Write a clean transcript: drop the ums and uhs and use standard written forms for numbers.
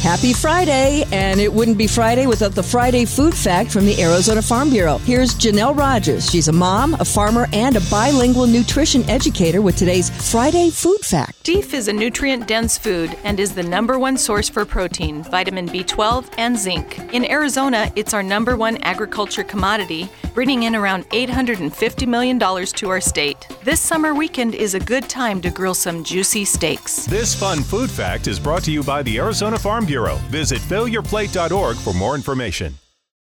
Happy Friday, and it wouldn't be Friday without the Friday Food Fact from the Arizona Farm Bureau. Here's Janelle Rogers. She's a mom, a farmer, and a bilingual nutrition educator with today's Friday Food Fact. Beef is a nutrient-dense food and is the number one source for protein, vitamin B12, and zinc. In Arizona, it's our number one agriculture commodity, bringing in around $850 million to our state. This summer weekend is a good time to grill some juicy steaks. This fun food fact is brought to you by the Arizona Farm Bureau. Visit fillyourplate.org for more information.